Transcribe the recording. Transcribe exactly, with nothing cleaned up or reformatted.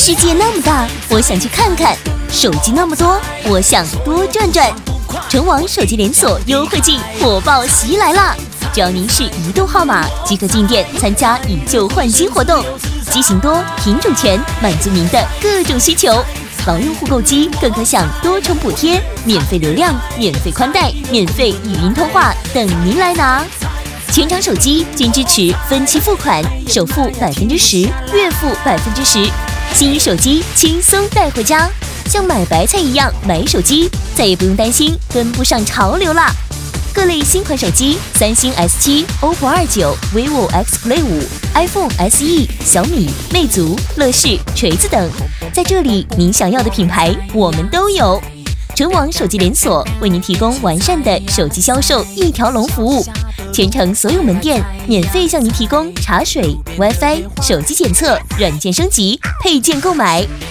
世界那么大，我想去看看；手机那么多，我想多转转。纯网手机连锁优惠季火爆袭来啦！只要您是移动号码，即可进店参加以旧换新活动，机型多，品种全，满足您的各种需求。老用户购机更可享多重补贴，免费流量、免费宽带、免费语音通话，等您来拿。全场手机均支持分期付款，首付百分之十，月付百分之十，新雨手机轻松带回家，像买白菜一样买手机，再也不用担心跟不上潮流啦。各类新款手机，三星 S 七、O P P O 二九、vivo X Play 五、iPhone S E、小米、魅族、乐视、锤子等，在这里您想要的品牌我们都有。纯网手机连锁为您提供完善的手机销售一条龙服务，全程所有门店免费向您提供茶水、WiFi、手机检测、软件升级、配件购买。